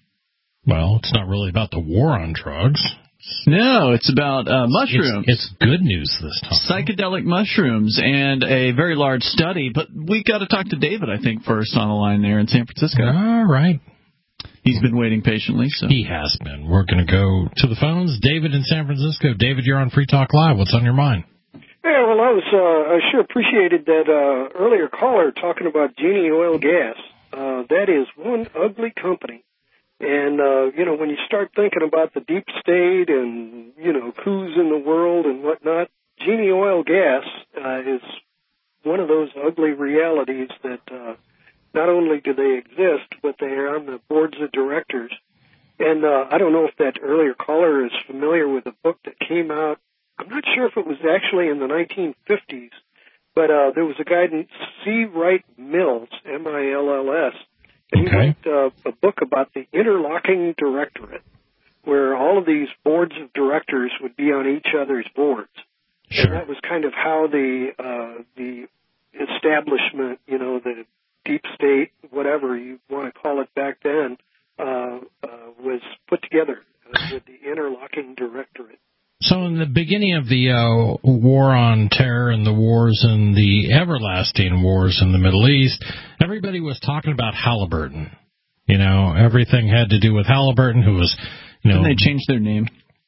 Well, it's not really about the war on drugs. No, it's about uh, mushrooms. It's, it's good news this time. Psychedelic mushrooms and a very large study. But we got to talk to David, I think, first on the line there in San Francisco. All right. He's been waiting patiently. So He has been. We're going to go to the phones. David in San Francisco. David, you're on Free Talk Live. What's on your mind? Yeah, well, I was uh, I sure appreciated that uh, earlier caller talking about Genie Oil Gas. Uh, that is one ugly company. And, uh, you know, when you start thinking about the deep state and, you know, coups in the world and whatnot, Genie Oil Gas uh, is one of those ugly realities that uh, not only do they exist, but they are on the boards of directors. And uh, I don't know if that earlier caller is familiar with a book that came out. I'm not sure if it was actually in the nineteen fifties, but uh, there was a guy named C. Wright Mills, M I L L S, and he okay. wrote uh, a book about the interlocking directorate, where all of these boards of directors would be on each other's boards. Sure. And that was kind of how the uh, the establishment, you know, the deep state, whatever you want to call it back then, uh, uh, was put together uh, with the interlocking directorate. So in the beginning of the uh, war on terror and the wars and the everlasting wars in the Middle East, everybody was talking about Halliburton. You know, everything had to do with Halliburton, who was, you know... Didn't they change their name?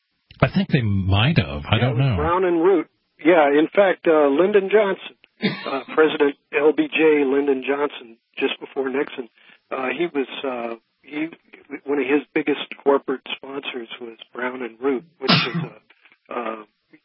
I think they might have. I yeah, don't know. Brown and Root. Yeah, in fact, uh, Lyndon Johnson, uh, President L B J Lyndon Johnson, just before Nixon, uh, he was... Uh, he one of his biggest corporate sponsors was Brown and Root, which is a, uh,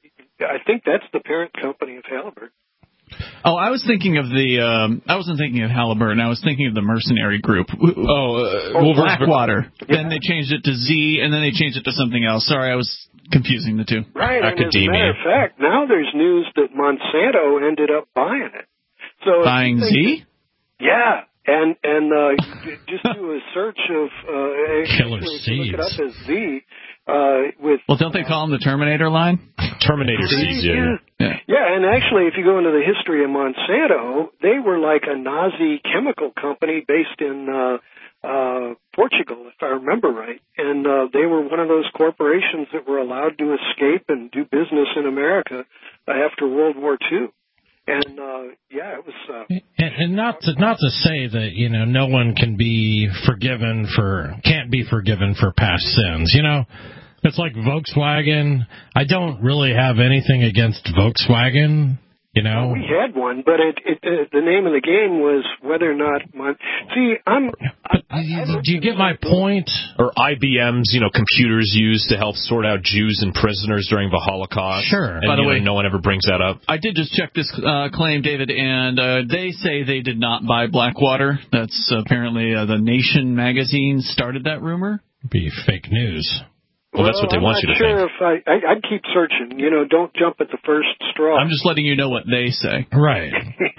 I think that's the parent company of Halliburton. Oh, I was thinking of the. Um, I wasn't thinking of Halliburton. I was thinking of the mercenary group. Oh, uh, oh Blackwater. Yeah. Then they changed it to Z, and then they changed it to something else. Sorry, I was confusing the two. Right. And as a matter of fact, now there's news that Monsanto ended up buying it. So buying Z? Yeah. And and uh, just do a search of uh, Killer Seeds. Look it up as Z. Uh, with well, don't they call them the Terminator line? Terminator Seeds, yeah. yeah. Yeah, and actually, if you go into the history of Monsanto, they were like a Nazi chemical company based in uh, uh, Portugal, if I remember right. And uh, they were one of those corporations that were allowed to escape and do business in America uh, after World War Two. And uh, yeah, it was. Uh, and, and not to, not to say that you know no one can be forgiven for can't be forgiven for past sins. You know, it's like Volkswagen. I don't really have anything against Volkswagen. You know, well, we had one, but it, it uh, the name of the game was whether or not. My, see, I'm. But I, I, do you get my point? Or I B M's, you know, computers used to help sort out Jews and prisoners during the Holocaust. Sure. And, By the way, way, no one ever brings that up. I did just check this uh, claim, David, and uh, they say they did not buy Blackwater. That's apparently uh, the Nation magazine started that rumor. Be fake news. Well, that's what they I'm want you to sure think. If I, I, I'd keep searching. You know, don't jump at the first straw. I'm just letting you know what they say. Right.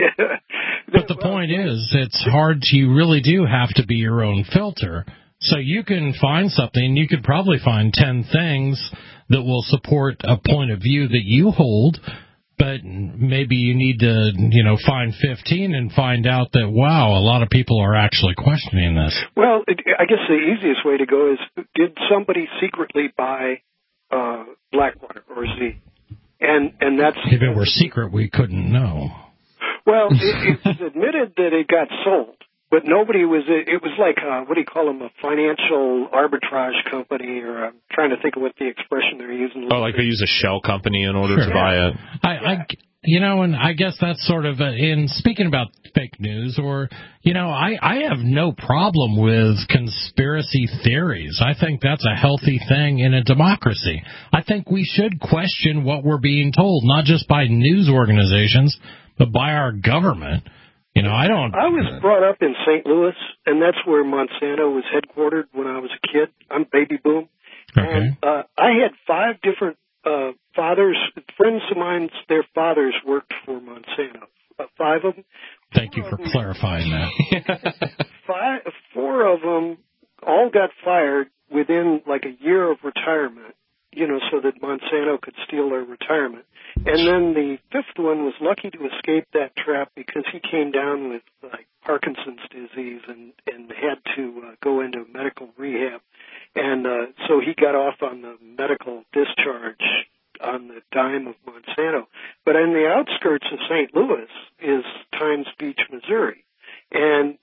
But the point is, it's hard to, you really do have to be your own filter. So you can find something, you could probably find ten things that will support a point of view that you hold, but maybe you need to, you know, find fifteen and find out that, wow, a lot of people are actually questioning this. Well, it, I guess the easiest way to go is, did somebody secretly buy uh, Blackwater or Z? And and that's if it were secret, we couldn't know. Well, it, it was admitted that it got sold, but nobody was. It was like a, what do you call them? A financial arbitrage company, or I'm trying to think of what the expression they're using. Oh, like they use a shell company in order sure. to buy it. I, I, you know, and I guess that's sort of a, in speaking about fake news, or you know, I, I have no problem with conspiracy theories. I think that's a healthy thing in a democracy. I think we should question what we're being told, not just by news organizations, but by our government. You know, I don't... I was brought up in Saint Louis, and that's where Monsanto was headquartered when I was a kid. I'm baby boom. Okay. And uh, I had five different uh, fathers, friends of mine, their fathers worked for Monsanto. Uh, five of them. Thank you for clarifying that. five, four of them all got fired within like a year of retirement, you know, so that Monsanto could steal their retirement. And then the fifth one was lucky to escape that trap because he came down with like Parkinson's disease and, and had to uh, go into medical rehab. And uh, so he got off on the medical discharge on the dime of Monsanto. But in the outskirts of Saint Louis is Times Beach, Missouri. And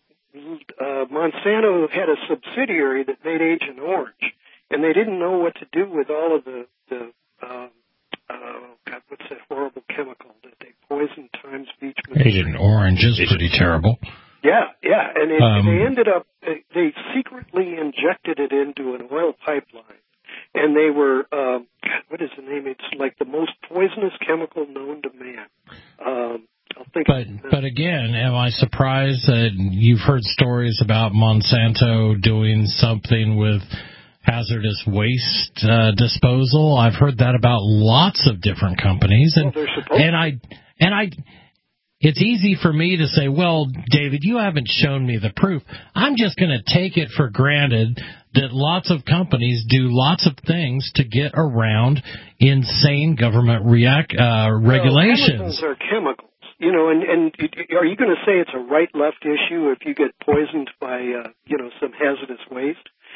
uh, Monsanto had a subsidiary that made Agent Orange. And they didn't know what to do with all of the, the uh, uh, God, what's that horrible chemical that they poisoned Times Beach, Missouri? Agent Orange is pretty terrible. Yeah, yeah, and, it, Um, and they ended up, they, they secretly injected it into an oil pipeline, and they were, um, God, what is the name? It's like the most poisonous chemical known to man. Um, I'll think but but again, am I surprised that you've heard stories about Monsanto doing something with hazardous waste uh, disposal? I've heard that about lots of different companies, and well, they're supposed and I and I. It's easy for me to say, well, David, you haven't shown me the proof. I'm just going to take it for granted that lots of companies do lots of things to get around insane government react, uh, regulations. Well, chemicals are chemicals, you know, and, and are you going to say it's a right-left issue if you get poisoned by, uh, you know, some hazardous waste?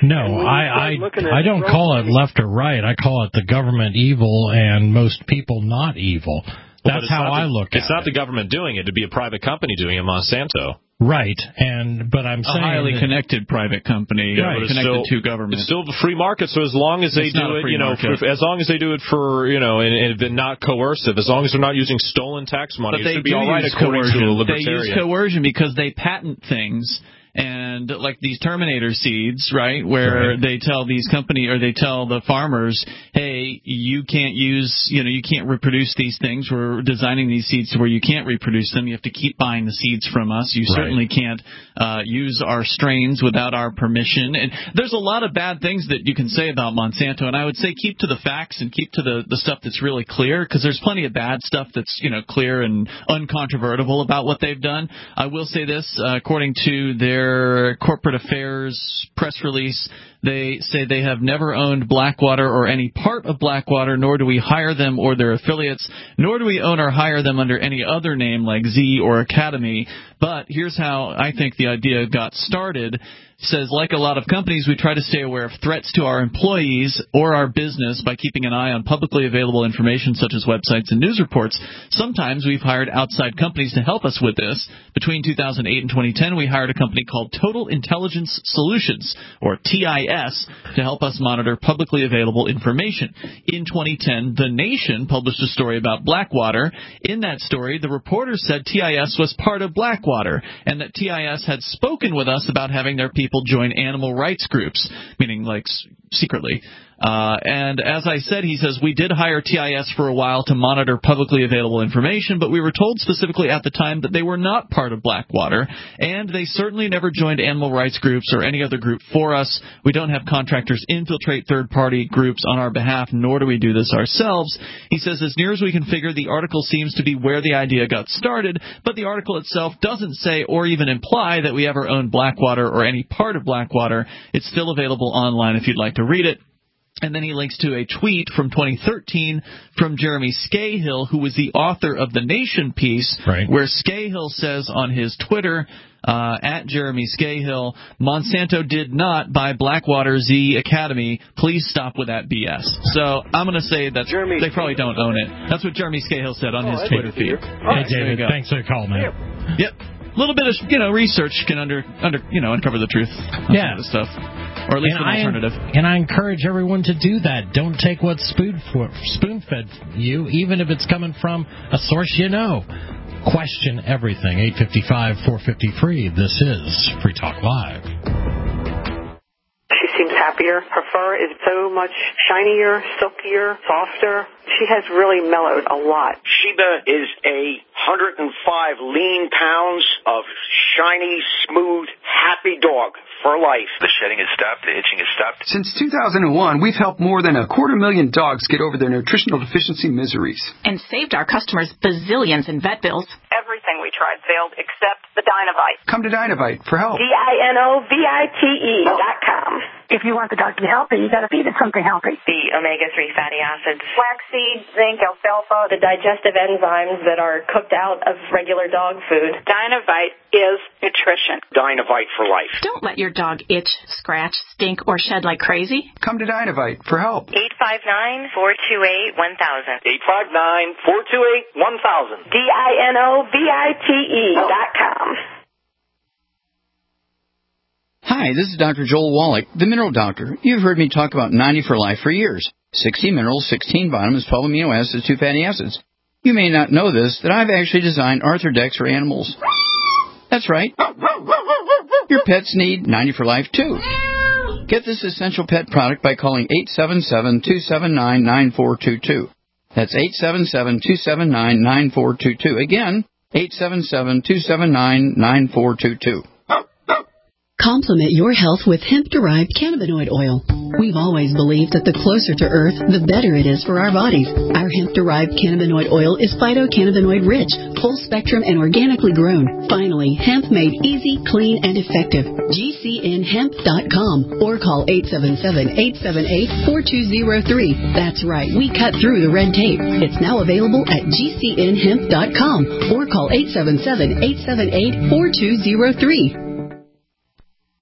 No, I I, I don't call it left or right. I call it the government evil and most people not evil. That's well, how I the, look at it. It's not the government doing it. It'd be a private company doing it, Monsanto. Right, and but I'm a saying highly that, connected private company yeah, connected still, to government. It's still the free market, so as long as they it's do it, you know, for, as long as they do it for, you know, and, and not coercive, as long as they're not using stolen tax money, but it they should be do all right use according coercion. to a libertarian. They use coercion because they patent things. And like these Terminator seeds, right, where right. they tell these company or they tell the farmers, hey, you can't use, you know, you can't reproduce these things. We're designing these seeds to where you can't reproduce them. You have to keep buying the seeds from us. You right. certainly can't uh, use our strains without our permission. And there's a lot of bad things that you can say about Monsanto. And I would say keep to the facts and keep to the, the stuff that's really clear, because there's plenty of bad stuff that's, you know, clear and uncontrovertible about what they've done. I will say this, uh, according to their Their corporate affairs press release, they say they have never owned Blackwater or any part of Blackwater, nor do we hire them or their affiliates, nor do we own or hire them under any other name like Z or Academy. But here's how I think the idea got started. It says, like a lot of companies, we try to stay aware of threats to our employees or our business by keeping an eye on publicly available information such as websites and news reports. Sometimes we've hired outside companies to help us with this. Between two thousand eight and twenty ten, we hired a company called Total Intelligence Solutions, or T I S, to help us monitor publicly available information. In twenty ten, The Nation published a story about Blackwater. In that story, the reporter said T I S was part of Blackwater and that T I S had spoken with us about having their people join animal rights groups, meaning like secretly. Uh, and as I said, he says, we did hire T I S for a while to monitor publicly available information, but we were told specifically at the time that they were not part of Blackwater, and they certainly never joined animal rights groups or any other group for us. We don't have contractors infiltrate third-party groups on our behalf, nor do we do this ourselves. He says, as near as we can figure, the article seems to be where the idea got started, but the article itself doesn't say or even imply that we ever owned Blackwater or any part of Blackwater. It's still available online if you'd like to read it. And then he links to a tweet from twenty thirteen from Jeremy Scahill, who was the author of the Nation piece, right. where Scahill says on his Twitter, uh, at Jeremy Scahill, Monsanto did not buy Blackwater Z Academy. Please stop with that B S. So I'm going to say that Jeremy they probably don't own it. That's what Jeremy Scahill said on oh, his Twitter feed. Hey, right, David, thanks for the call, man. Yep. A little bit of, you know, research can under, under you know, uncover the truth on yeah. some of this stuff. Or at least and an alternative. I, and I encourage everyone to do that. Don't take what's spoon spoon-fed you, even if it's coming from a source you know. Question everything. eight five five, four five zero, free. This is Free Talk Live. She seems happier. Her fur is so much shinier, silkier, softer. She has really mellowed a lot. Sheba is a one hundred five lean pounds of shiny, smooth, happy dog for life. The shedding has stopped. The itching has stopped. Since two thousand one, we've helped more than a quarter million dogs get over their nutritional deficiency miseries. And saved our customers bazillions in vet bills. Everything we tried failed except the Dynovite. Come to Dynovite for help. D I N O V I T E dot com. If you want the dog to be healthy, you got to feed it something healthy. The omega three fatty acids. Flaxseed, zinc, alfalfa, the digestive enzymes that are cooked out of regular dog food. Dynovite is nutrition. Dynovite for life. Don't let your dog itch, scratch, stink, or shed like crazy. Come to Dynovite for help. eight five nine, four two eight, one thousand. eight five nine, four two eight, one thousand. D I N O V I T E dot com. Hi, this is Doctor Joel Wallach, the Mineral Doctor. You've heard me talk about ninety for Life for years. sixty minerals, sixteen vitamins, twelve amino acids, two fatty acids. You may not know this, that I've actually designed Arthrodex for animals. That's right. Your pets need ninety for Life, too. Get this essential pet product by calling eight seven seven, two seven nine, nine four two two. That's eight seven seven, two seven nine, nine four two two. Again, eight seven seven, two seven nine, nine four two two. Complement your health with hemp-derived cannabinoid oil. We've always believed that the closer to Earth, the better it is for our bodies. Our hemp-derived cannabinoid oil is phytocannabinoid-rich, full-spectrum, and organically grown. Finally, hemp made easy, clean, and effective. G C N hemp dot com or call eight seven seven, eight seven eight, four two zero three. That's right, we cut through the red tape. It's now available at G C N hemp dot com or call eight seven seven, eight seven eight, four two zero three.